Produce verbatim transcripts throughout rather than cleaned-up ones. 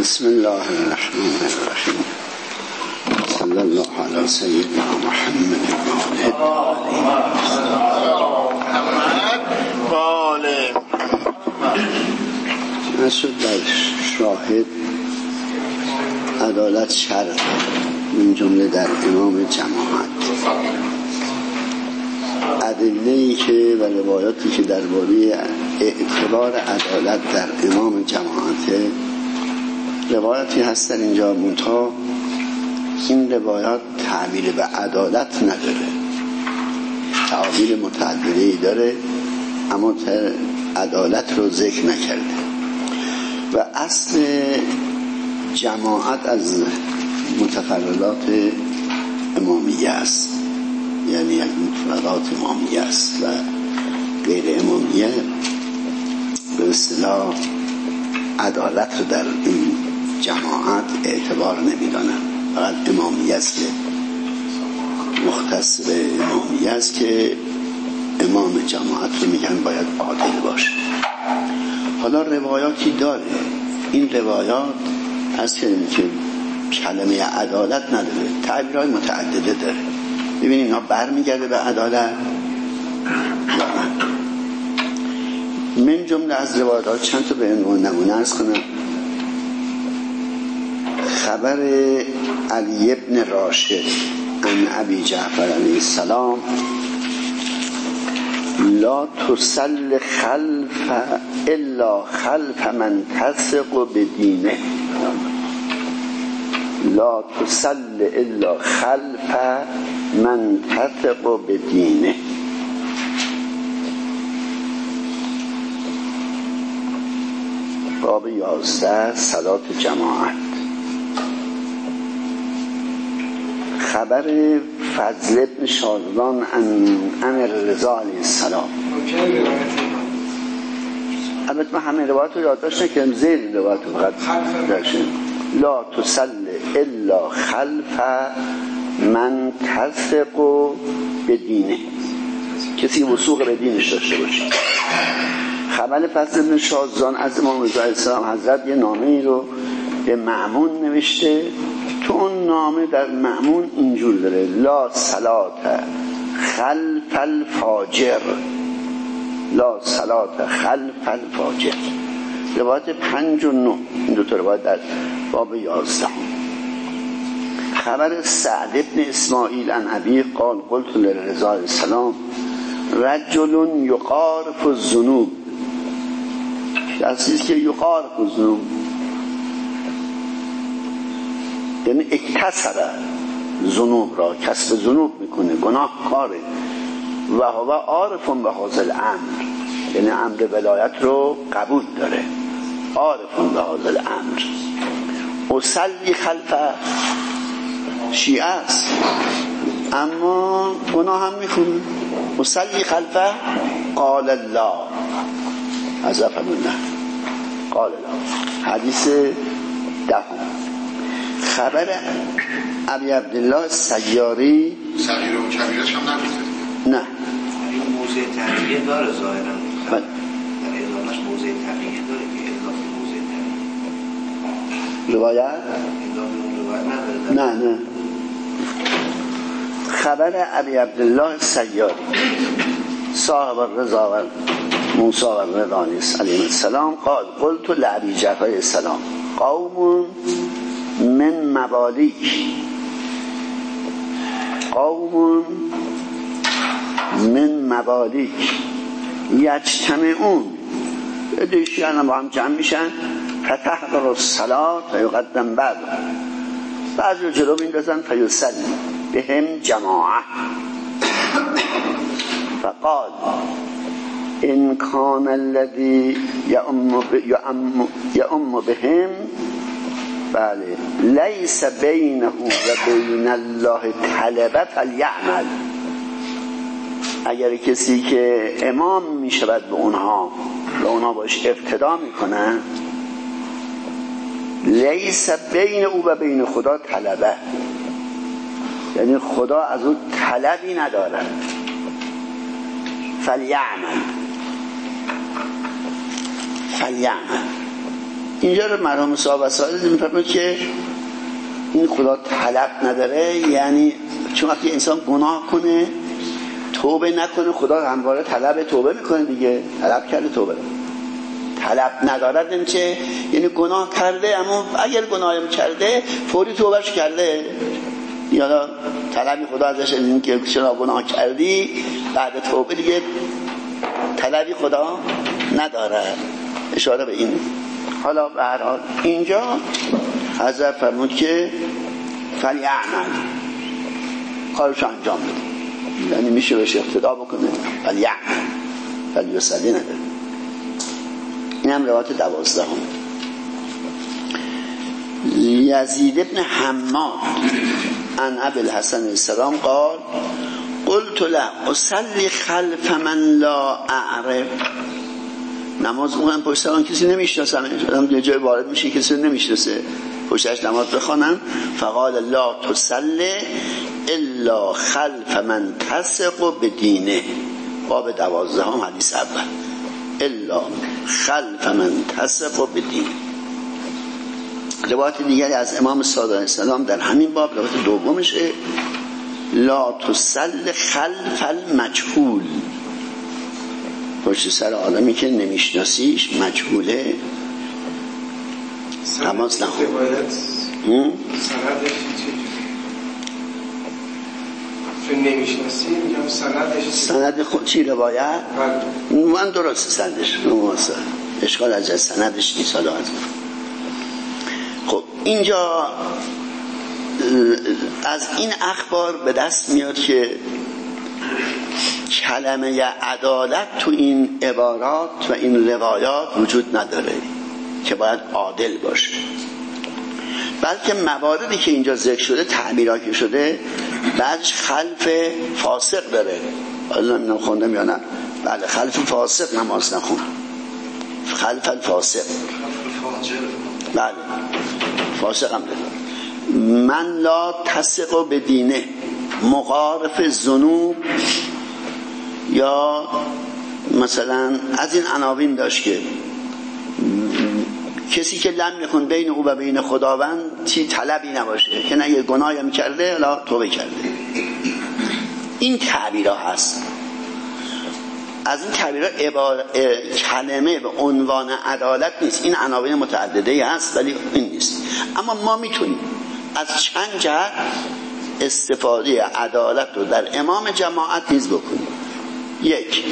بسم الله الرحمن الرحیم. صلی الله علی سیدنا محمد و آله. مسعود در شاهد عدالت شرط من جمله در امام جماعت، ادله‌ای که و روایاتی که درباره اعتبار عدالت در امام جماعت روایاتی هست در اینجا، منتها این روایات تعبیر به عدالت نداره، تعبیر متعددی داره اما عدالت رو ذکر نکرده. و اصل جماعت از متفردات امامیه است، یعنی از متفردات امامیه است و غیر امامیه به اصطلاح عدالت رو در این جماعت اعتبار نمیدانن. فقط امامیه است که مختص به امامیه است که امام جماعت رو میگن باید عادل باشه. حالا روایاتی داره، این روایات از که کلمه عدالت نداره، تعبیرهای متعدده داره. ببینید اینا برمیگرده به عدالت. من جمله از روایات چند تا به عنوان نمونه عرض کنم. خبر علی ابن راشد عن ابی جعفر علیه السلام لا تسل خلف الا خلف من تثق بدینه، لا تسل الا خلف من تثق بدینه. باب یازده، صلات جماعت. خبر فضل ابن شاذان عن رضا علیه السلام. البته من همه روایات رو یادداشت نکردم، زیر روایات رو فقط داشتیم. لا تسل الا خلف من تثق بدینه، کسی که وثوق به دینش داشته باشه. خبر فضل ابن شاذان از امام رضا علیه السلام حضرت یه نامه ای رو به مأمون نوشته. تو اون نامه در مأمون اینجور داره: لا صلات خلف الفاجر، لا صلات خلف الفاجر. روایت پنج و نه، این دو تا روایت در باب یازده. خبر سعد ابن اسماعیل عن ابی قال قلت لرضا علیه السلام رجل یقارف الذنوب، کسی که یقارف الذنوب یعنی اکتسب ذنوب را، کسب ذنوب میکنه، گناه کاره. و هو عارفون به هذا الامر، یعنی امر ولایت رو قبول داره، عارفون به هذا الامر. اصلی خلف شیعه است اما گناه هم میکنه. اصلی خلف قال الله عزف الله، قال الله. حدیث دهم. خبر ابی عبدالله سیاری. صغیر و کبیرش هم نگفته؟ نه، این موضع تقییه داره ظاهرا. در ادامهش موضع تقییه داره که اضافه موضع تقییه روایت؟ اضافه روایت نداره. نه نه. خبر ابی عبدالله سیاری صاحب الرضا و موسی و رضانیس علیه السلام قال قلت لعبی جعفر علیه السلام قوم من مبالیک، قوم من مبالیک یجتمعون، دیشیان با هم جمع میشن، فتحضر الصلاة و یقدم بعد، بعضی رو جلو میندازن فیصلی بهم جماعه. فقال ان کان الذی یؤم بهم بله لیس بینه و بین الله طلبه فلیعمل. اگر کسی که امام می شود به اونها به اونها باش اقتدا میکنن، لیس بین او و بین خدا طلبه، یعنی خدا از او طلبی ندارد. فلیعمل، فلیعمل اینجا رو مرحوم صاحب وسائل میفرماید که این خدا طلب نداره، یعنی چون وقتی انسان گناه کنه توبه نکنه خدا همواره طلب توبه میکنه دیگه، طلب کرده توبه طلب ندارد نمیشه، یعنی گناه کرده اما اگر گناه هم کرده فوری توبهش کرده، یا طلبی خدا ازش این که چرا گناه کردی بعد توبه دیگه طلبی خدا نداره، اشاره به این. حالا به هر حال اینجا حضرت فرمود که فلیعمل کارش انجام بده، یعنی میشه بهش اقتدا بکنه، فلیعمل فلیصلی نداره. این هم روایت دوازده هم. یزید ابن حماد عن ابی الحسن السلام قال قلت له اصلی خلف من لا اعرف، نماز اونم پشت سر کسی نمیشناسم، یه جای وارد میشه کسی نمیشناسه پشتش نماز بخوانم، فقال لا تصلی الا خلف من تثق بدینه، باب دوازده هم حدیث اول، الا خلف من تثق بدینه. روایت دیگری از امام صادق علیه السلام در همین باب روایت دومشه، لا تصلی خلف المجهول، پشت سر آدمی که نمیشناسیش مجهوله نماز نخون. نمیشناسی میگم سندش سند خود چی روایت من درست سندش اشکال از سندش نیست. حالا خب اینجا از این اخبار به دست میاد که کلمه عدالت تو این عبارات و این روایات وجود نداره که باید عادل باشه، بلکه مواردی که اینجا ذکر شده تعبیرات که شده بعدش خلف فاسق داره. حالا نمیدونم خوندم یا نه، بله خلف فاسق نماز نخون، خلف الفاسق، بله فاسق هم داره. من لا تثق بدینه مغارف ذنوب، یا مثلا از این عناوین داشت که کسی که لم یکن بین او و بین خداوند چی طلبی نباشه، که نه یه گناهی هم کرده الا توبه کرده. این تعبیرها هست. از این تعبیرها عبارت کلمه به عنوان عدالت نیست، این عناوین متعدده هست ولی این نیست. اما ما میتونیم از چند جهت استفاده عدالت رو در امام جماعت نیز بکنیم. یک،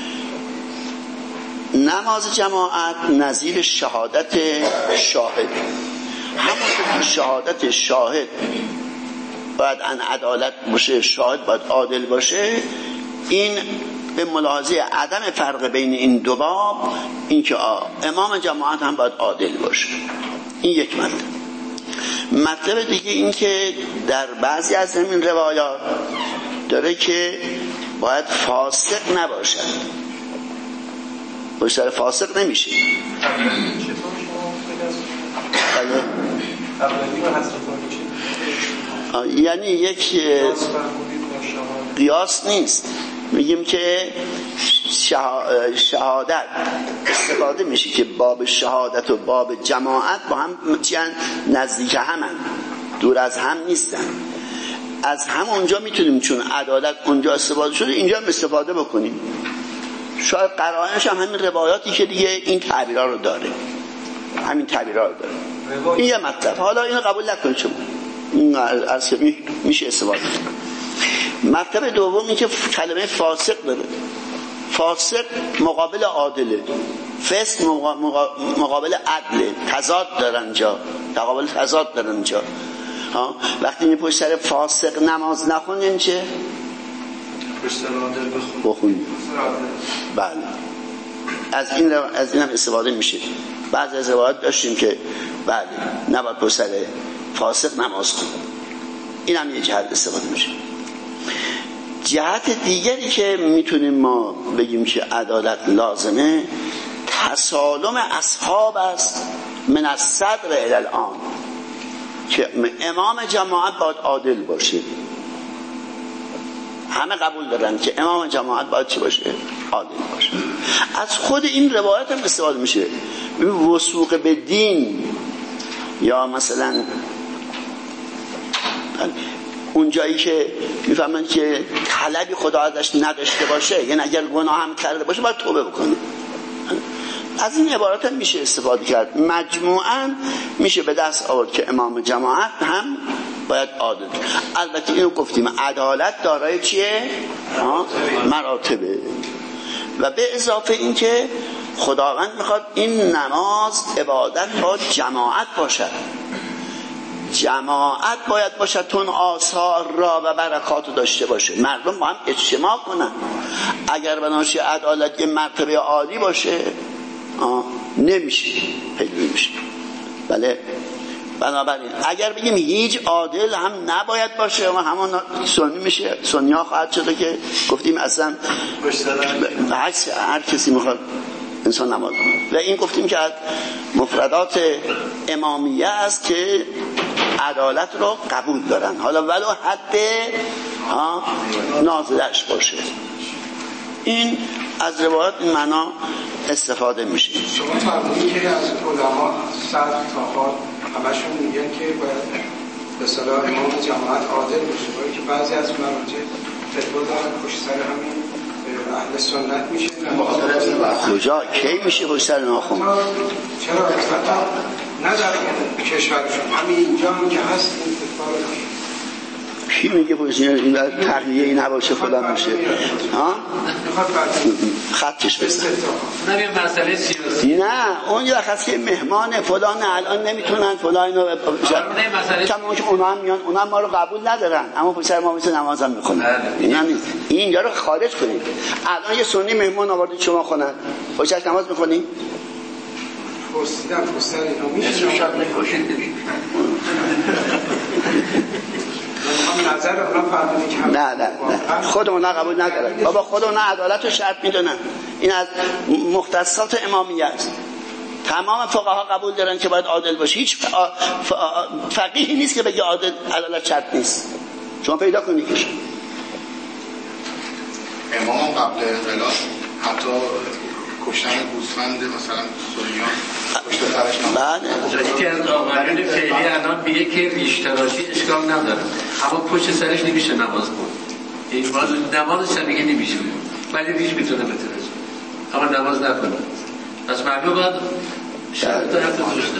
نماز جماعت نظیر شهادت شاهد، همونطور که شهادت شاهد باید ان عدالت باشه، شاهد باید عادل باشه، این به ملاحظه عدم فرق بین این دو باب این که امام جماعت هم باید عادل باشه. این یک مطلب. مطلب دیگه این که در بعضی از همین روایات داره که باید فاسق نباشد، باشد فاسق نمیشه. یعنی یک قیاس نیست، میگیم که شهادت استفاده میشه که باب شهادت و باب جماعت با هم نزدیک همن، دور از هم نیستن. از هم اونجا میتونیم چون عدالت اونجا استفاده شده اینجا هم استفاده بکنیم. شاید قرائنش هم همین روایاتی که دیگه این تعبیرها رو داره، همین تعبیرها رو داره. این یه مطلب. حالا اینو قبول نکنید شما، این از میشه استفاده کنید. مطلب دومی که کلمه فاسق داره. فاسق مقابل عادله، فسق مقابل عدله، تضاد دارن اینجا، تقابل تضاد دارن اینجا. ها وقتی می پشت سر فاسق نماز نخونین چه؟ پشت سر عادل بخونین. بله از این از این هم استفاده میشه. بعضی از روایات داشتیم که بله نباید پشت سر فاسق نماز خون. این هم یه جهت استفاده میشه. جهت دیگری که میتونیم ما بگیم که عدالت لازمه تسالم اصحاب است من الصدر الی الان، که امام جماعت باید عادل باشه. همه قبول دارن که امام جماعت باید چی باشه؟ عادل باشه. از خود این روایت هم استفاده میشه. وثوق به دین یا مثلا اون جایی که میفهمن که طلبی خدا ازش نداشته باشه، یعنی اگر گناه هم کرده باشه باید توبه بکنه. از این عبارات هم میشه استفاده کرد. مجموعاً میشه به دست آورد که امام جماعت هم باید عادل. البته اینو گفتیم عدالت دارای چیه؟ مراتبه. و به اضافه این که خداوند میخواد این نماز عبادت با جماعت باشد. جماعت باید باشد تون آثار را و برکات داشته باشه، مردم با هم اجتماع کنن. اگر بناشه عدالت یه مرتبه عالی باشه آه نمیشه، پیدا نمیشه. بله، بنابراین اگر بگیم هیچ عادل هم نباید باشه و همون سنی میشه، سنی ها خواهد شده که گفتیم اصلا هر کسی میخواد انسان نماز کنه. و این گفتیم که از مفردات امامیه است که عدالت رو قبول دارن، حالا ولو حد نازلش باشه. این از روایات این معنا استفاده میشه. شما فرمودید که از علما صد تا حال همشون میگن که باید به اصطلاح امام جماعت عادل باشه، ولی که بعضی از مراجع فتوا دارن پشت سر همین اهل سنت میشه. کجا کی میشه پشت سر ناخن؟ چرا اصلا نه در کشورشون، همین اینجا هم که هست این فتوا رو کی میگه پشت این تقلیه ای نباشه خدا میشه؟ ها؟ خطش بزن. نه مسئله سیاسی. نه اون یه وقت که مهمان فلان الان نمیتونن فلان اینو کما که اونا هم میان، اونا ما رو قبول ندارن اما پشت سر ما میتونن نماز هم میخونن. اینا نیست. اینجا رو خارج کنید. الان یه سنی مهمان آوردید شما خونن، پشتش نماز میخونی؟ پرسیدم پشت سر اینا میشه شب نکشید. نه نه نه خود اونا قبول ندارن. بابا خود اونا عدالت رو شرط میدونن. این از مختصات امامیه است. تمام فقها قبول دارن که باید عادل باشه. هیچ فقیهی نیست که بگه عادل عدالت شرط نیست. شما پیدا کنید که امام قبل انقلاب حتی کشتن گوسفند مثلا سنیان پشت سرش نماز. یکی از آقایون فعلی الان میگه که ریش‌تراشی اشکال نداره اما پشت سرش نمیشه نماز خون. این باز نمازش هم میگه نمیشه ولی ریش میتونه بترشه اما نماز نکنه. پس مردم باید شرط حتی داشته.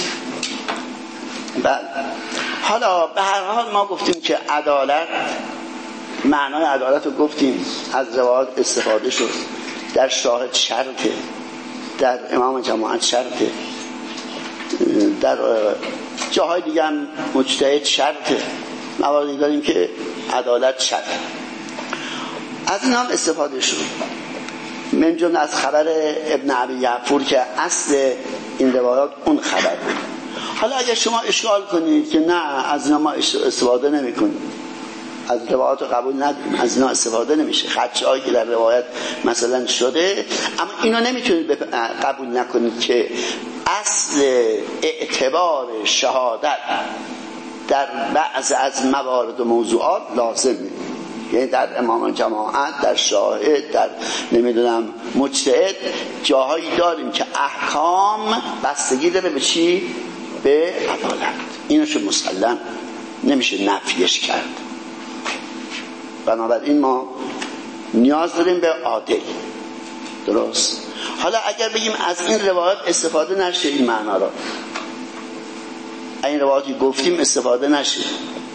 بله. حالا به هر حال ما گفتیم که عدالت، معنای عدالت رو گفتیم، از روایات استفاده شد. در شاهد شرطه، در امام جماعت شرطه، در جاهای دیگه هم مجتهد شرطه، مواردی داریم که عدالت شرط. از این هم استفاده شد. من جمله از خبر ابن ابی یعفور که اصل این روایات اون خبر بود. حالا اگر شما اشکال کنید که نه از اینا ما استفاده نمی کنیم، از روایات قبول نداریم، از اینا استفاده نمیشه، خدشه‌هایی که در روایت مثلا شده، اما اینا نمیتونید قبول نکنید که اصل اعتبار شهادت در بعض از موارد و موضوعات لازمه. یعنی در امام جماعت، در شاهد، در نمیدونم مجتهد جاهایی داریم که احکام بستگی داره به چی؟ به عدالت. اینوشو مسلم نمیشه نفیش کرد. بنابراین ما نیاز داریم به عادل. درست؟ حالا اگر بگیم از این روایات استفاده نشه، این معنا را این روایاتی گفتیم استفاده نشه،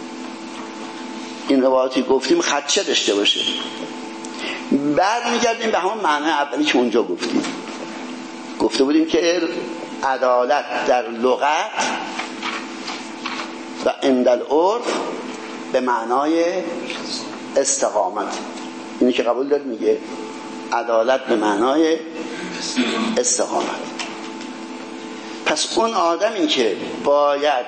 این روایاتی گفتیم خدشه داشته باشه، بعد میگردیم به همون معنی اولی که اونجا گفتیم. گفته بودیم که عدالت در لغت و عند العرف به معنای استقامت. اینی که قبول دارید میگه عدالت به معنای استقامت. پس اون آدمی که باید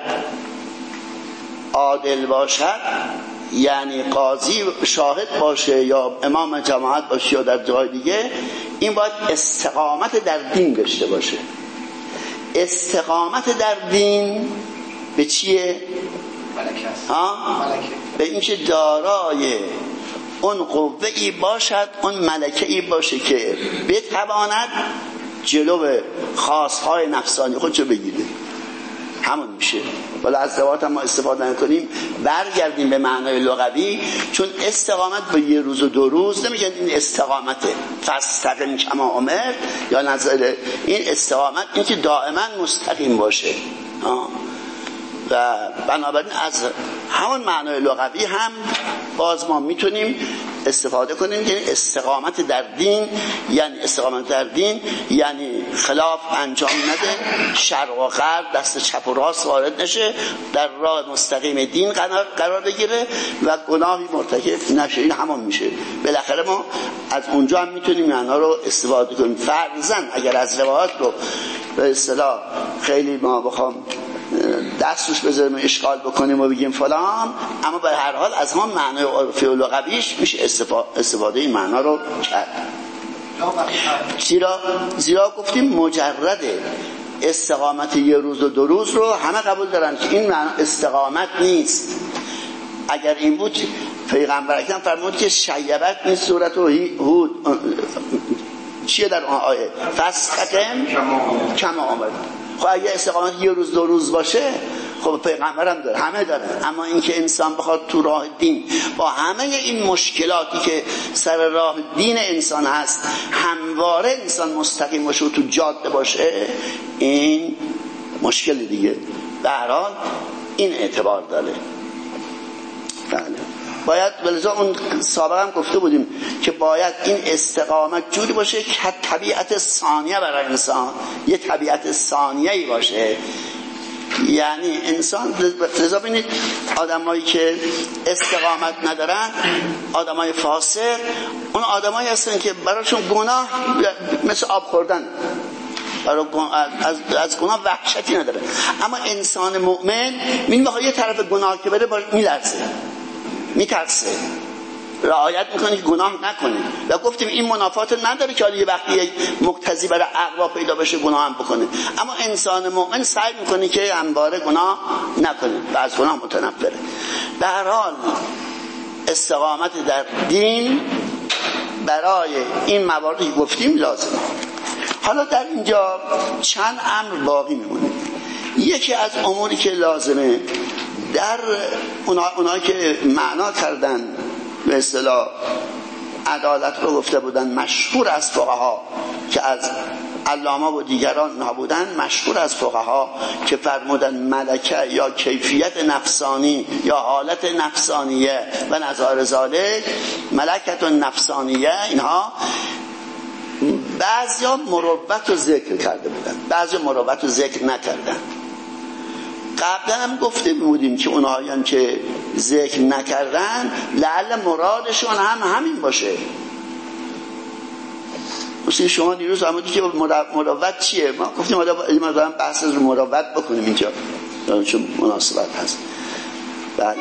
عادل باشد، یعنی قاضی شاهد باشه یا امام جماعت باشه یا در جای دیگه، این باید استقامت در دین داشته باشه. استقامت در دین به چیه؟ ملکه. به اینکه دارای اون قوه‌ای باشد، اون ملکه‌ای باشه که بتواند جلو خواستهای نفسانی خودشو بگیره، همون میشه. ولی از روایات ما استفاده نکنیم، برگردیم به معنای لغوی، چون استقامت به یه روز و دو روز نمیگن این استقامته فاستقم کما امرت یا نظر این استقامت این که دائما مستقیم باشه. آه. و بنابراین از همون معنای لغوی هم باز ما میتونیم استفاده کنیم که استقامت در دین یعنی استقامت در دین یعنی خلاف انجام نده، شرق و غرب دست چپ و راست وارد نشه، در راه مستقیم دین قرار بگیره و گناهی مرتکب نشه. این همون میشه. بالاخره ما از اونجا هم میتونیم اینا رو استفاده کنیم. فرضاً اگر از روایات رو به اصطلاح خیلی ما بخوام دست روش بذاریم اشکال بکنیم و بگیم فلان، اما به هر حال از هم معنای عرفی و لغویش میشه استفاده این معنا رو کرد. زیرا زیرا گفتیم مجرد استقامت یه روز و دو روز رو همه قبول دارن که این معنا استقامت نیست. اگر این بود پیغمبر اکرم فرمود که شیبت این صورت و هود چیه در آن آیه فاستقم کما آمد. خب اگه استقامت یه روز دو روز باشه خب پیغمبرم داره، همه داره. اما اینکه انسان بخواد تو راه دین با همه این مشکلاتی که سر راه دین انسان هست همواره انسان مستقیم باشه و تو جاده باشه، این مشکل دیگه. به هر حال این اعتبار داره. بله باید ولذا اون سابقا هم گفته بودیم که باید این استقامت جوری باشه که طبیعت ثانیه برای انسان یه طبیعت ثانیه‌ای باشه. یعنی انسان لذا ببینید آدمایی که استقامت ندارن، آدمای فاسق، اون آدمایی هستن که براشون گناه مثل آب خوردن، برای از از گناه وحشتی نداره. اما انسان مؤمن این بخواد یه طرف گناه که بره میلرزه، میترسه، رعایت میکنه که گناه نکنه. و گفتیم این منافات نداره که حالا یه وقتی مقتضی برای عقوا پیدا بشه گناه هم بکنه. اما انسان مؤمن سعی میکنه که همواره گناه نکنه و از گناه متنفره. به هر حال استقامت در دین برای این مواردی گفتیم لازمه. حالا در اینجا چند امر باقی میمونه. یکی از اموری که لازمه در اونا اونایی که معنا کردن به اصطلاح عدالت رو گفته بودن، مشهور از فقها که از علامه و دیگران نبودن، مشهور از فقها که فرمودن ملکه یا کیفیت نفسانی یا حالت نفسانیه و نظار ذالک ملکت نفسانیه، اینها بعضیا مروت رو ذکر کرده بودن، بعضیا مروت رو ذکر نکردن. قبلا هم گفته بودیم که اونهایی که ذکر نکردن لعل مرادشون هم همین باشه. مثل شما دیروز آمدید که مروت چیه؟ ما گفتیم ما دارم بحث از مروت بکنیم اینجا چون مناسبت هست. بله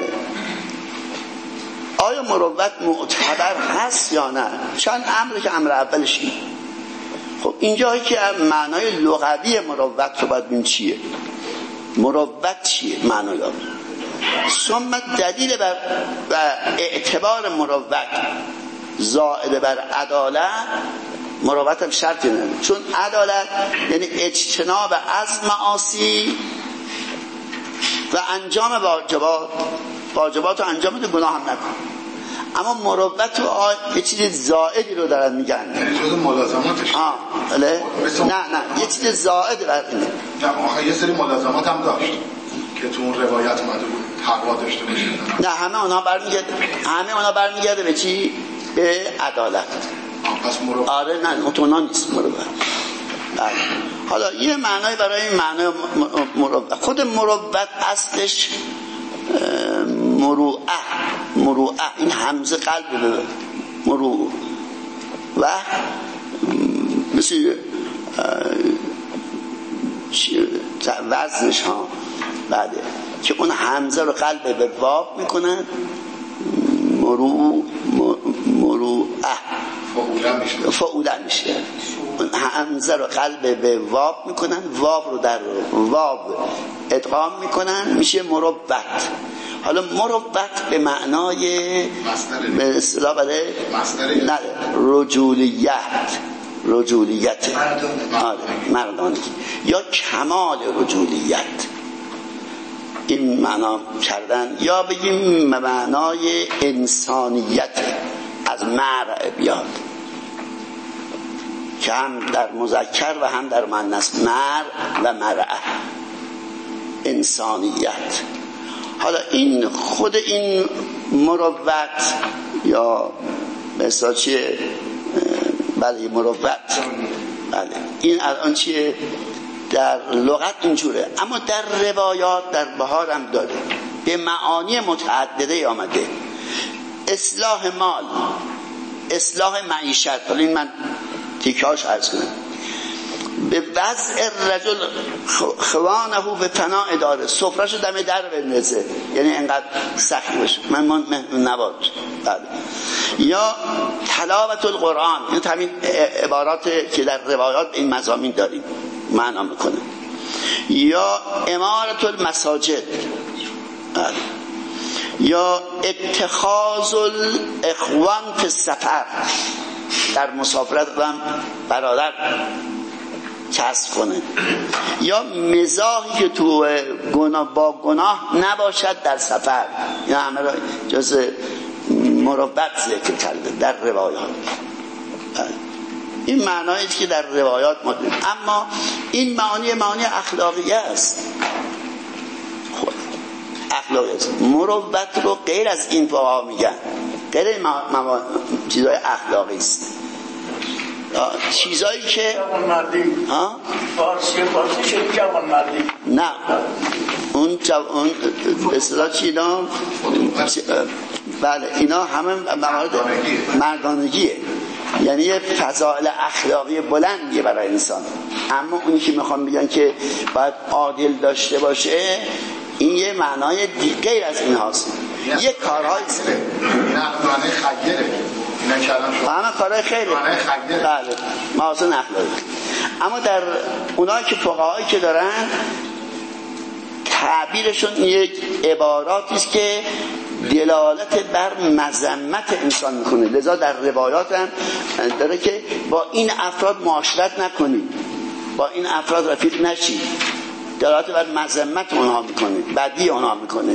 آیا مروت معتبر هست یا نه؟ چند امر که امر اولش این. خب اینجایی که معنای لغوی مروت رو باید ببینیم چیه. مروت چیه؟ معنای لغوی. ثم دلیل بر و اعتبار مروت زائد بر عدالت. مروت هم شرطی نداره، چون عدالت یعنی اجتناب از معاصی و انجام واجبات، واجبات رو انجام بده، گناه هم نکن. اما مروت رو یه چیز زائدی رو دارن میگن، یعنی جز ملازماتش. آه بله نه نه یه چیز زائد بر اینه. نه آخه یه سری ملازمات هم داشت که تو اون روایت اومده بود تقوا داشته باشه. نه همه اونها برمیگرده همه اونها برمیگرده به چی؟ به عدالت. پس مروت. آره نه اون نیست مروت. بله حالا یه معنای برای این معنای مروت. خود مروت اصلش مروعه، مروعه این همزه قلب ببه مروع و مثل وزنش ها بعده که اون همزه رو قلب به واب میکنن مروع مروعه فعوله میشه. اون همزه رو قلب به واب میکنن، واب رو در واب ادغام میکنن میشه مروت. حالا مروت به معنای به اصطلاح بله نه رجولیت، رجولیت مردانگی یا کمال رجولیت، این معنا کردن، یا بگیم معنای انسانیت از مرء بیاد که هم در مذکر و هم در مؤنث، مرء و مرأه، انسانیت. حالا این خود این مروت یا مثلا چیه، بله مروت، بله این الان چیه در لغت اینجوره، اما در روایات در بهار هم داره به معانی متعدده آمده. اصلاح مال، اصلاح معیشت، حالا این من تیکاش عرض کنم. به وضع رجل خوانه به فناء داره، سفرهشو دم در بندازه، یعنی انقدر سخت باشه من من نباد. بله. یا تلاوت القرآن، این همین عبارات که در روایات این مضامین داریم معنا میکنه. یا امارت المساجد، بله. یا اتخاذ الاخوان فی السفر، در مسافرت هم برادر کسب کنه. یا مزاحی که تو گناه با گناه نباشد در سفر، این همه را جز مروت ذکر کرده در روایات. این معنایی که در روایات موجود، اما این معانی معانی اخلاقی است. خب اخلاقی است. مروت رو غیر از این فقها میگن، غیر این موا... چیزای اخلاقی است، چیزایی که جوانمردی، ها فارسی فارسی شد جوانمردی، نه اون جوان به اصطلاح چی اینا، بله اینا همه موارد مردانگیه، یعنی یه فضائل اخلاقی بلندیه برای انسان. اما اونی که میخوام بگن که باید عادل داشته باشه، این یه معنای غیر از این هاست. یه کارهای این اخلاقی خیره، اینا کلام شما همه کارهای خیره، بله محاسن اخلاقی. اما در اونایی که فقهایی که دارن تعبیرشون یک عباراتی است که دلالت بر مذمت انسان میکنه. لذا در روایات هم داره که با این افراد معاشرت نکنید، با این افراد رفیق نشید، دلالت بر مذمت اونها میکنه، بدی اونها میکنه،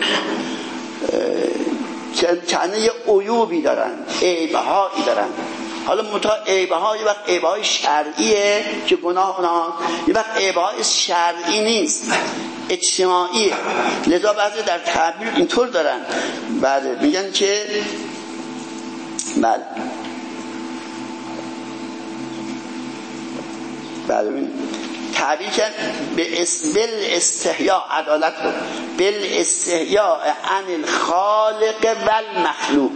چنه یه عیوبی دارن، عیبهایی دارن. حالا منتها عیبها یه وقت عیبهای شرعیه که گناه اونها، یه وقت عیبهای شرعی نیست، اجتماعیه. لذا بعضی در تعبیر اینطور دارن، بله میگن که بله بله تعبیر کرد به اسبل استحیا، عدالت رو بل استحیا عن الخالق والمخلوق،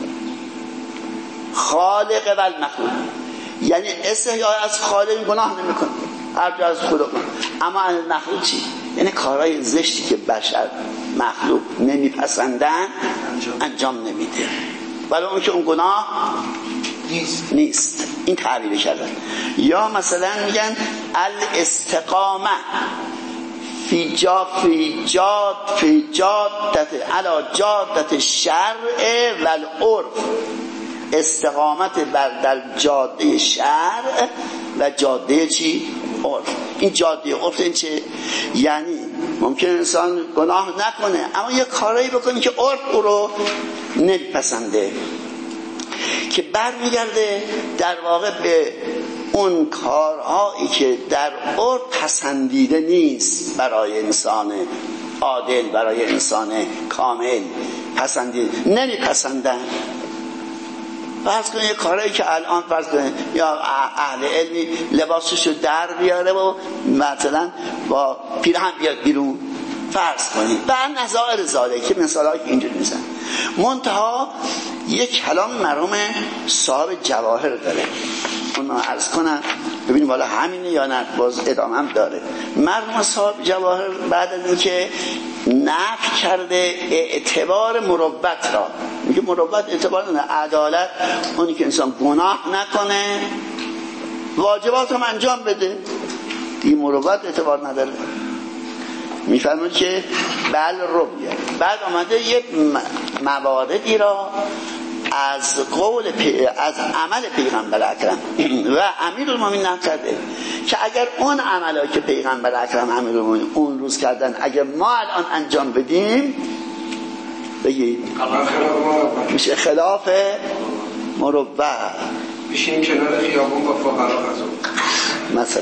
خالق والمخلوق یعنی استحیا از خالق، گناه نمیکنه، هر جا از خدا، اما عن المخلوق چی؟ یعنی کارهای زشتی که بشر مخلوق نمیپسندن انجام نمیده، ولی اون که اون گناه نیست, نیست. این تعبیر کردن. یا مثلا میگن الاستقامه فی جا فی جاد فی جادت علی جادت شرع و العرف، استقامت بر در جاده شرع و جاده چی؟ عرف. این جاده عرف این چه؟ یعنی ممکن انسان گناه نکنه اما یه کارایی بکنه که عرف او رو نمیپسنده، که برمیگرده در واقع به اون کارهایی که در عرف پسندیده نیست برای انسان عادل، برای انسان کامل پسندیده نمیپسندن. فرض کنید یه کارهایی که الان فرض کنید یا اهل علمی لباسشو در بیاره و مثلا با پیرهن بیاد بیرون، فرض کنید و نظائر ذالک که مثالایی که اینجور میزن. منتها یک کلام مرحوم صاحب جواهر داره، اون رو عرض کنم ببینیم والا همینه یا نه، باز ادامه هم داره. مرحوم صاحب جواهر بعد از اینکه نفی کرده اعتبار مروت را، میگه مروت اعتبار نه، عدالت اونی که انسان گناه نکنه واجبات هم انجام بده، دیگه مروت اعتبار نداره. میفرمونه که بل رویه، بعد آمده یه مواردی را از قول پی... از عمل پیغمبر اکرم و امیرالمومنین نقل کرده که اگر اون عملا که پیغمبر اکرم امیرالمومنین اون روز کردن اگر ما الان انجام بدیم بگید میشه خلاف مروه. بشینیم کنار خیابون با فقرا غذا مثلا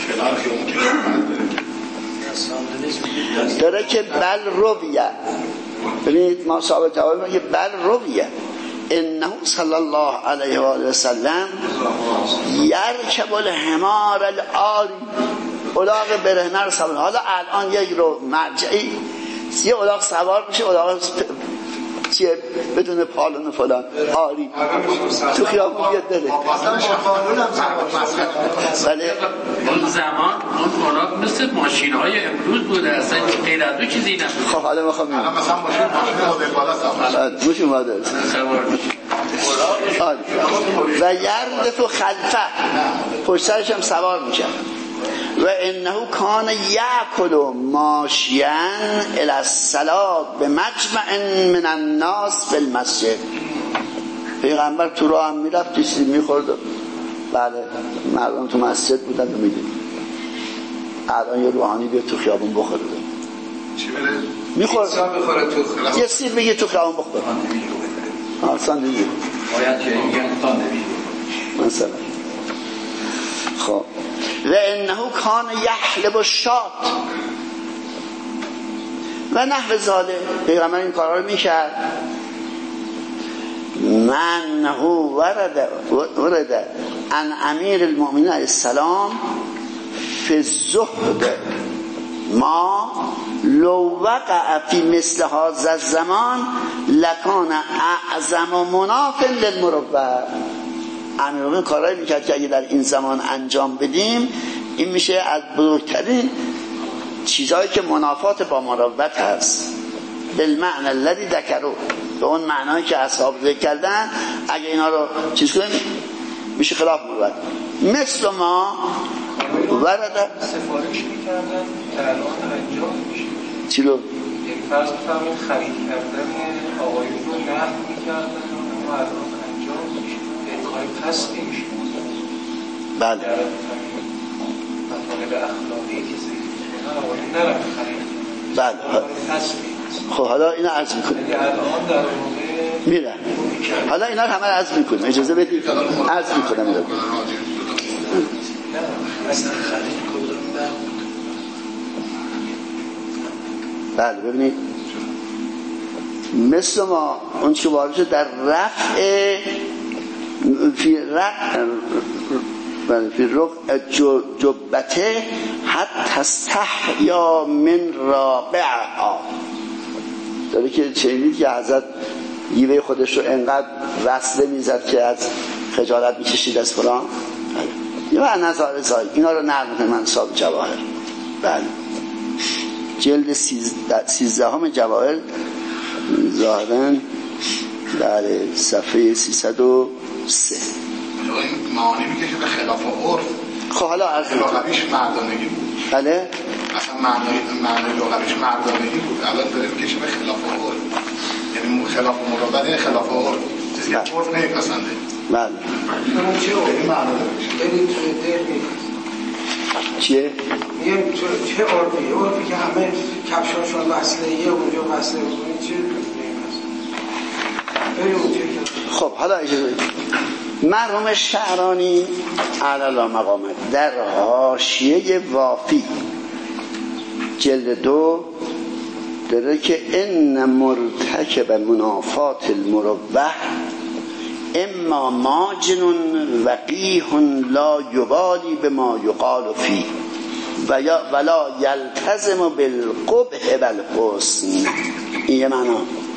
داره که بل رویه. ببینید ما صاحب جواب میگه بل رویه انه صلی الله علیه و آله و سلم یرکب الحمار العاری، الاغ برهنه رو سوار. حالا الان یک رو مرجعی یه الاغ سوار میشه، الاغ چیه بدون پالون فلان آری تو خیابون بیاد بره. بله اون زمان اون الاغ مثل ماشین های امروز بوده، اصلا غیر از دو چیزی نبود. خب حالا میخوام مثلا ماشین ماشین مدل بالا سوار موش اومده و یردف و خلفه پشت سرش هم سوار میشه. و انه کان یاکل ماشیا الی الصلاه بمجمع من الناس فی المسجد. پیغمبر تو راه هم میرفت چیزی میخورد. بله مردم تو مسجد بودن و میدید. الان یه روحانی بیاد تو خیابون بخوره چی بله؟ میخوره میخوره تو یه سیر بگه تو خیابون بخوره آسان دیگه باید که این تا نمیشه مثلا. خب و انه کان یحلب الشات و نحو ذالک. پیغمبر این کارا رو میکرد. من هو ورد ورد عن امیر المؤمنین علیه السلام فی الزهد ما لو وقع فی مثل هذا الزمان لکان اعظم مناف للمروه. امیرالمومنین کارایی میکرد که اگه در این زمان انجام بدیم این میشه از بزرگترین چیزهایی که منافات با مروت هست. بالمعنی الذی ذکروا، به اون معنایی که اصحاب ذکر کردن اگه اینا رو چیز کنیم میشه خلاف مروت. مثل ما ورد سفارش میکردن در الان انجام میشه. چی رو؟ یک فرض بفرمایید خرید کردن آقایون رو نقد میکردن اما الان انجام میشه. یک کاری پس نمیشه. بله. در مطالب اخلاقی که ذکر میکنن آقایون نرم خرید. بله. خب حالا اینا عرض میکنیم. الان در موقع میرن. حالا اینا رو همه عرض میکنیم. اجازه بدید عرض میکنم اینا. بله ببینید مثل ما اون چه وارد شد در رفع فی رفع فی رفع جبته حتی استحیا من رابعها. داره که چنید که حضرت گیوه خودش رو انقدر وصله میزد که از خجالت میکشید از فلان. یا نظر زایی اینا رو نقل میکنه منصاب جواهر. بله جلد سیزده هم جواهر ظاهرن در صفحه سیصد و سه. این معانی میکشه به خلاف عرف. خب حالا عرض میکنم لغویش مردانگی بود. بله اصلا معنی معنی لغویش مردانگی بود. الان داره میکشه به خلاف عرف، یعنی خلاف مروت یعنی خلاف عرف، چیزی که عرف نمیپسنده. بله اون چه عرفی معنی داره؟ برید توی در میپسند چیه؟ میگم چه عرفی؟ عرفی که همه کفشاشون وصله یه اونجا وصله بکنید چه میپسند؟ برید اون چه. خب حالا اجازه بدید مرحوم شعرانی علی مقامت در حاشیه وافی جلد دو داره که ان مرتکب منافات المروه اما ماجن وقیح لا یبالی بما یقال فی و یا ولا یلتزم بالقبح والحسن. این یه معنا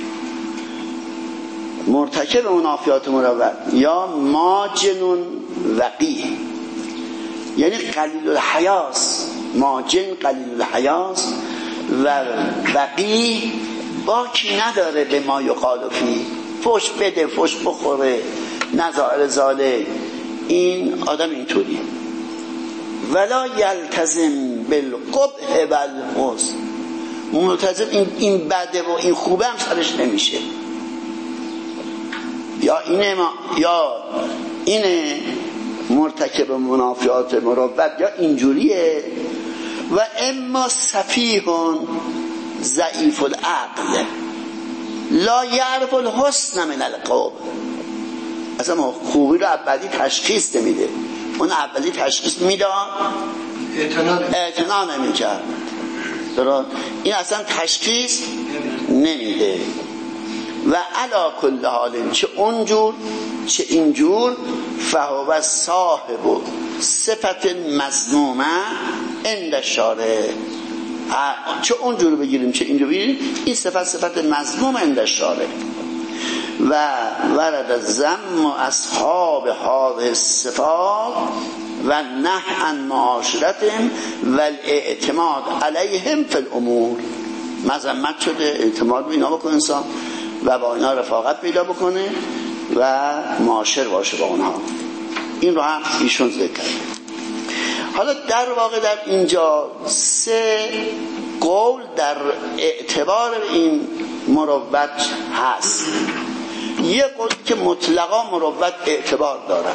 مرتکب منافات مروت یا ماجن وقیح یعنی قلیل الحیاس. ماجن قلیل الحیاس و وقیح باکی نداره به ما یقال فی، فش بده فش بخوره نظائر ذالک. این آدم اینطوری ولا یلتزم بالقبح والحسن، ملتزم این این بده و این خوبه هم سرش نمیشه. یا اینه یا اینه مرتکب منافیات مروت، یا اینجوریه. و اما سفیهون ضعیف العقل لا یعرف الحسن من القوم. اصلا خوبی رو اولی تشخیص نمیده، اون اولی تشخیص میداد اعتنا نمیکرد. درست؟ این اصلا تشخیص نمیده. و علا کل حال چه اونجور چه اینجور فهو صاحب صفت مذمومه عند شارع. چه اونجور بگیریم چه اینجور بگیریم، این صفت صفت مذموم عند شارع. و ورد ذم اصحاب هذه الصفات و نهی عن معاشرتهم و الاعتماد علیهم فی الامور. مذمت شده اعتماد به اینا بکنه انسان و با اینا رفاقت پیدا بکنه و معاشر باشه با اونها. این رو هم ایشون ذکر کرده. حالا در واقع در اینجا سه قول در اعتبار این مروت هست. یه قول که مطلقا مروت اعتبار داره،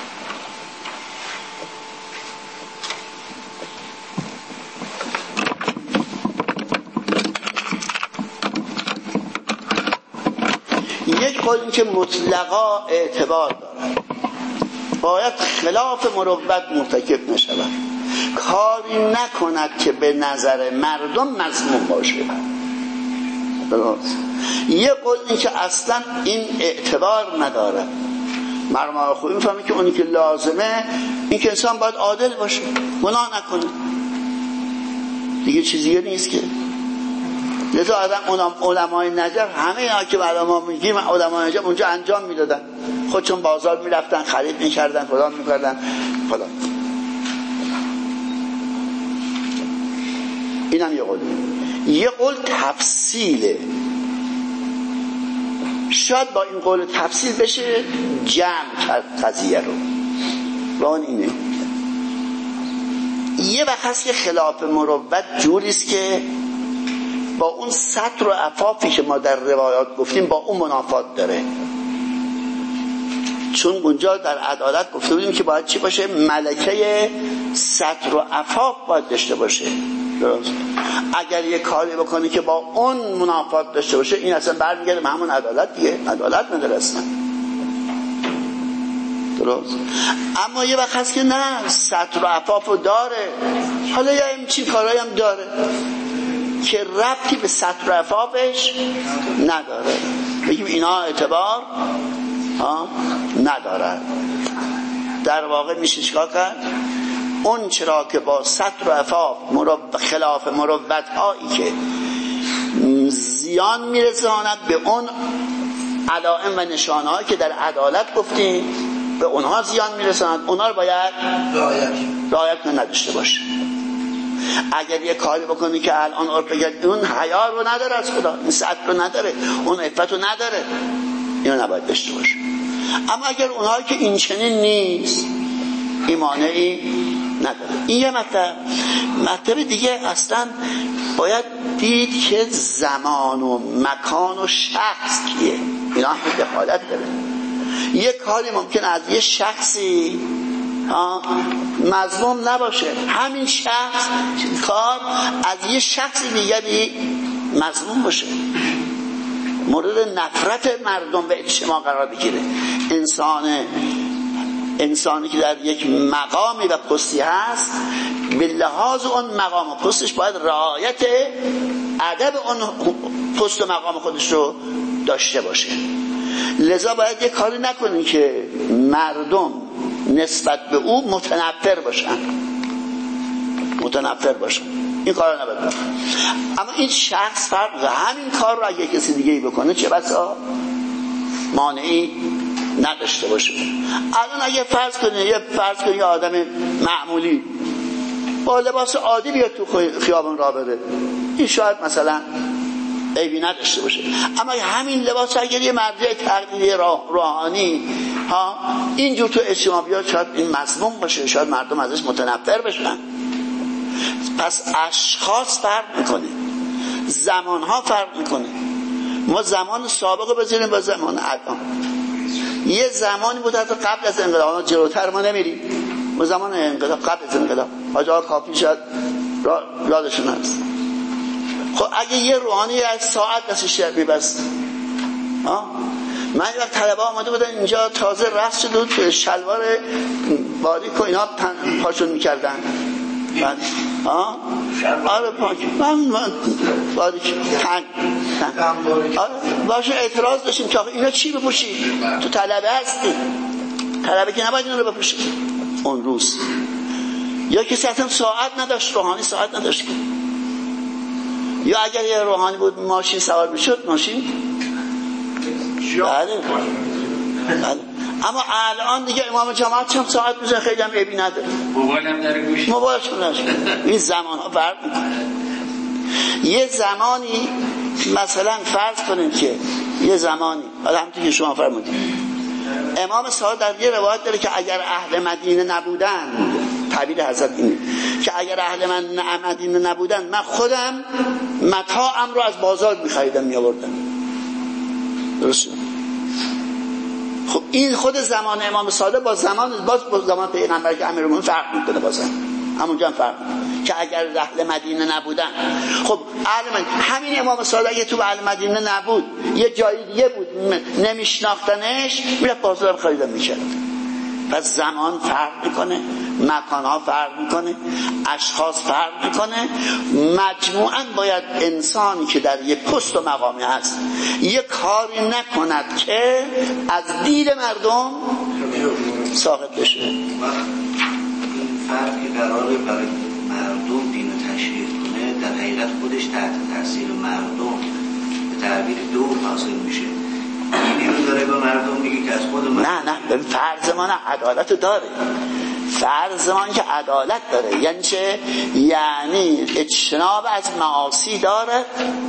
یک قول که مطلقا اعتبار داره، باید خلاف مروت مرتکب نشود، کاری نکند که به نظر مردم مذموم باشه. درست؟ یه قول این که اصلا این اعتبار نداره. مرمار خوبی میفهمه که اونی که لازمه این که انسان باید عادل باشه، گناه نکنه، دیگه چیزیه نیست که. لذا آدم علمای نجف همه اینا که بعد ما میگیم علمای نجف اونجا انجام میدادن، خودشون بازار میرفتن خرید میکردن فلان میکردن فلان. اینم یه قول. یه قول تفصیله، شاید با این قول تفصیل بشه جمع کرد قضیه رو. و اون اینه یه وقت هست که خلاف مروت جوریست که با اون ستر و عفافی که ما در روایات گفتیم با اون منافات داره. چون اونجا در عدالت گفته بودیم که باید چی باشه؟ ملکه ستر و عفاف باید داشته باشه. درست؟ اگر یه کاری بکنی که با اون منافات داشته باشه، این اصلا برمیگرده به همون عدالت دیگه، عدالت نداره اصلا. درست؟ اما یه وقت هست که نه، ستر و عفافو داره، حالا یه همچین کارهایی هم داره که ربطی به ستر و عفافش نداره، بگیم اینا اعتبار نداره. در واقع میشه چیکار کرد؟ اون چرا که با ستر و عفاف خلاف مروت هایی که زیان میرساند به اون علائم و نشانه هایی که در عدالت گفتیم، به اونها زیان میرساند، اونها رو باید رعایت نداشته باشه. اگر یه کاری بکنی که الان عرف بگرد اون حیا رو نداره از خدا، این ستر رو نداره، اون عفت رو نداره، اینو نباید داشته باشه. اما اگر اونهایی که این چنین نیست، این مانعی نداره. این یه مطلب. مطلب دیگه اصلا باید دید که زمان و مکان و شخص کیه، اینا هم دخالت داره. یه کاری ممکن از یه شخصی مظلوم نباشه، همین شخص کار از یه شخص دیگری مظلوم باشه، مورد نفرت مردم به اجتماع قرار بگیره. انسان انسانی که در یک مقامی و پستی هست، به لحاظ اون مقام و پستش باید رعایت ادب اون پست و مقام خودش رو داشته باشه. لذا باید یک کاری نکنیم که مردم نسبت به او متنفر باشن متنفر باشن این کار رو نباید. اما این شخص فرق و همین کار رو اگه کسی دیگه ای بکنه چه بسا مانعی نداشته باشه. الان اگه فرض کنید یه فرض کنید یه آدم معمولی با لباس عادی بیاد تو خیابان راه بره، این شاید مثلا عیبی نداشته باشه. اما همین لباس اگر یه مرجع تقلیدی روحانی ها اینجور تو اجتماع بیاد، شاید این مظلوم باشه، شاید مردم ازش متنفر بشن. پس اشخاص فرق میکنه، زمان ها فرق میکنه. ما زمان سابق بذاریم با زمان الان. یه زمانی بود حتی قبل از انقلاب، جلوتر ما نمیریم، اون زمان انقلاب قبل از انقلاب حاج آقا کافی شد را یادشون هست. خب اگه یه روحانی از ساعت دستش میبست، من یه وقت طلبه آمده بودن اینجا تازه رقص شده بود، شلوار باریک و اینا پاشون میکردن بعد آه آره پاک من من باریک تن آره باشه اعتراض داشتیم که اینا چی بپوشی؟ تو طلبه هستی، طلبه که نباید اینا رو بپوشی اون روز. یا کسی اصلا ساعت نداشت، روحانی ساعت نداشت، یا اگر یه روحانی بود ماشین سوار میشد ماشین بله بله. اما الان دیگه امام جماعت هم ساعت میزنه، خیلی هم عیبی نداره، موبایل هم داره گوش، موبایلشون داره. این زمان ها فرق میکنه. یه زمانی مثلا فرض کنیم که یه زمانی حالا همونطور که شما فرمودید امام صادق در یه روایت داره که اگر اهل مدینه نبودن، تعبیر حضرت اینه که اگر اهل من مدینه نبودن من خودم متاعم رو از بازار میخریدم میآوردم. درسته؟ خب این خود زمان امام صادق با زمان باز با زمان پیغمبر که امیرالمومنین فرق میکنه، بازم همونجا هم فرق میکنه که اگر اهل مدینه نبودن. خب اهل مدینه همین امام صادق اگه تو اهل مدینه نبود یه جایی دیگه بود نمیشناختنش میرفت بازار خریدن میکرد. پس زمان فرق میکنه، مکانها فرق میکنه، اشخاص فرق میکنه. مجموعاً باید انسانی که در یک پست و مقامی هست یک کاری نکند که از دید مردم ساقط بشه. این فرقی قراره برای مردم دین رو تشریح کنه، در حقیقت خودش تحت تاثیر مردم به تعبیر دور حاصل میشه. این رو داره به مردم میگه که از خود مردم. نه نه به فرض ما نه، عدالت داره. فرض ما که عدالت داره یعنی چه؟ یعنی اجتناب از معاصی داره،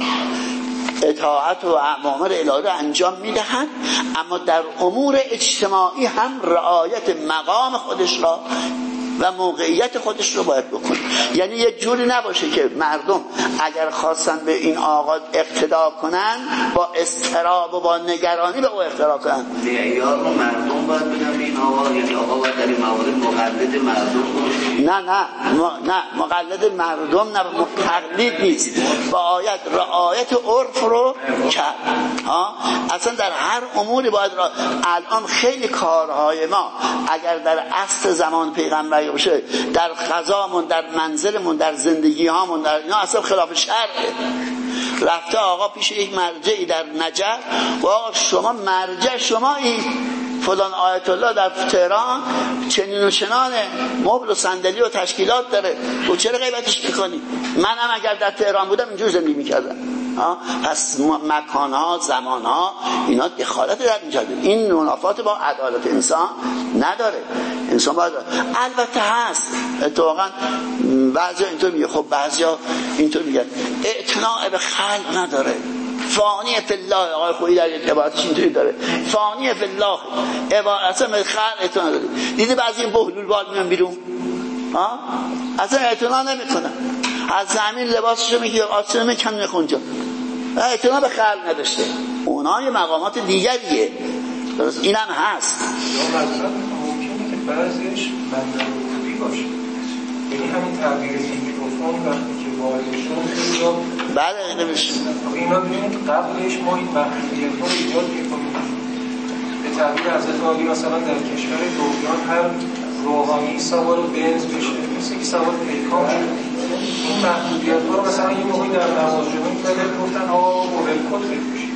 اطاعت و اوامر الهی رو انجام میدهند، اما در امور اجتماعی هم رعایت مقام خودش را و موقعیت خودش رو باید بکنه. یعنی یه جوری نباشه که مردم اگر خواستن به این آقا اقتدا کنن با اضطراب و با نگرانی به او اقتدا کنن. معیار رو مردم باید بدن به این آقا، یعنی آقا باید در این موارد مقلد مردم باشه. نه نه م... نه مقلد مردم نه، تقلید نیست، باید رعایت عرف رو کرد. ها اصلا در هر اموری باید را... الان خیلی کارهای ما اگر در عصر زمان پیغمبر باشه، در غذامون، در منزلمون، در زندگی هامون، در اینا اصلا خلاف شرعه. رفته آقا پیش یک مرجعی در نجف و آقا شما مرجع شمایی، فلان آیت الله در تهران چنین و چنان مبل و صندلی و تشکیلات داره، و چرا غیبتش میکنی؟ منم اگر در تهران بودم اینجور زندگی میکردم. پس مکانها، زمانها اینا دخالت در اینجا داره. این منافات با عدالت انسان نداره. انسان باید البته هست اتفاقا بعضی اینطور میگه، خب بعضی اینطور میگن اعتناع به خلق نداره، فانی فی الله. آقای خویی در یک عبارتش اینطوری داره، فانی فی الله، اصلا به خلق اعتناع نداره. دیده بعضی این بهلول بال میان بیرون ها اصلا اعتناع نمیکنن، از زمین لباسشو میگیره آسمون میکنه خونجا، اعتناع به خلق نداشته. اونا یه مقامات دیگریه. درست اینم هست. یا مثلا ممکنه که بعضیش مندربی باشه، یعنی همین تعبیر میکروفون وقتی که واردشون یا بله نمیشه اینا ببینید قبلش ما این محدودیت ها ایجاد میکنیم. به تعبیر حضرت عالی مثلا در کشور دویان هر روحانی سوار بنز بشه، مثل که سوار پیکان شد. این محدودیت ها رو مثلا یه موقعی در نماز جمعه می‌کردن، گفتن آقا موبایل کد بپوشید،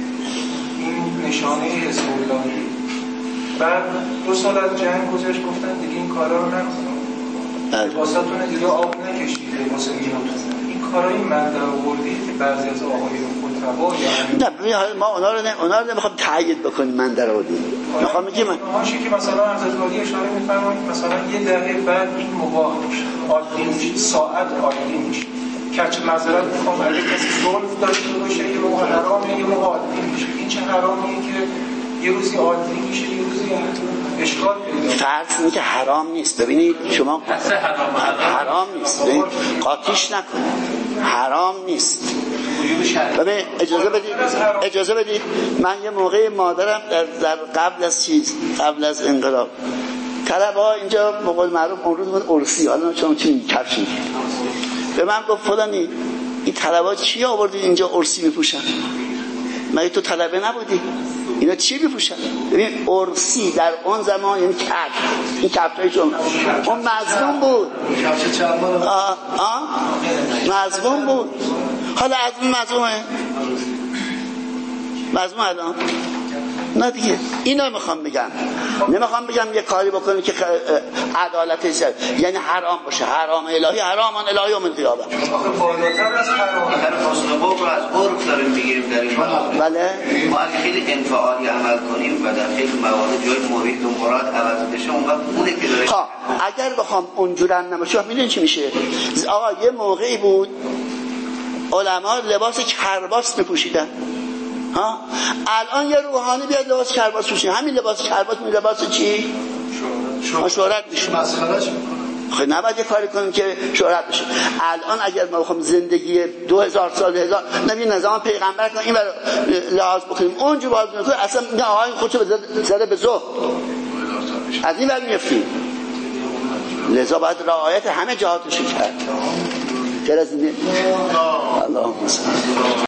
این نشانه حزب اللهی. بعد دو سال از جنگ گذشت گفتن دیگه این کارا رو نکنید، واسهتون دیگه آب نکشید واسه میاتون. این کارای من در آوردی که بعضی از آقایون خودتبا یا نه ما اونا رو نه اونا رو نمیخوام تایید بکنیم. من در آوردی میخوام بگم ماشی که مثلا حضرت علی اشاره می‌فرمایید مثلا یه دقیقه بعد این مباح میشه، عادی میشه، ساعت عادی میشه. کچ معذرت میخوام اگه کسی ظلم داشته باشه یه موقع حرامه یه موقع عادی میشه. این چه حرامیه که یه روزی عادی میشه یه روزی اشکال پیدا. فرض اینه که حرام نیست. ببینید شما حرام نیست، قاطیش نکنید، حرام نیست. وجوب ببین اجازه بدید اجازه بدید من یه موقع مادرم در, در قبل از چیز قبل از انقلاب طلبه‌ها اینجا به قول معروف اون روز بود ارسی، حالا چون چی کفشی به من گفت فلانی این طلبه‌ها چی آوردی اینجا ارسی میپوشن؟ مگه تو طلبه نبودی؟ اینا چی میپوشن؟ ببین ارسی در اون زمان یعنی کفش، این کفشای چون اون مظلوم بود، آه آه مظلوم بود. حالا از اون مظلومه مظلوم الان نه دیگه. اینا میخوام بگم، نمیخوام بگم یه کاری بکنیم که عدالت سر یعنی حرام باشه، حرام الهی حرامان الهی یوم القیامه. بالاتر از حرام در فاصله با رو از عرف داریم میگیریم در این مورد. بله ما اگه خیلی انفعالی عمل کنیم و در خیلی موارد جای مرید و مراد عوض بشه اون وقت اونه که داره. ها اگر بخوام اونجورن نباشه میدونین چی میشه؟ آقا یه موقعی بود علما لباس کرباس میپوشیدن، ها الان یه روحانی بیاد لباس کرباس پوشه، همین لباس کرباس می لباس چی؟ شهرت میشه. مسخرهش خب نباید یه کاری کنیم که شهرت بشه. الان اگر ما بخوام زندگی دو هزار سال هزار نبی نظام پیغمبر کنیم این لحاظ بکنیم اونجور باز میکنیم اصلا نه آقای خودشو زده به زهد از این ور میفتیم. لذا باید رعایت همه جهاتشو کرد. چرا از این الله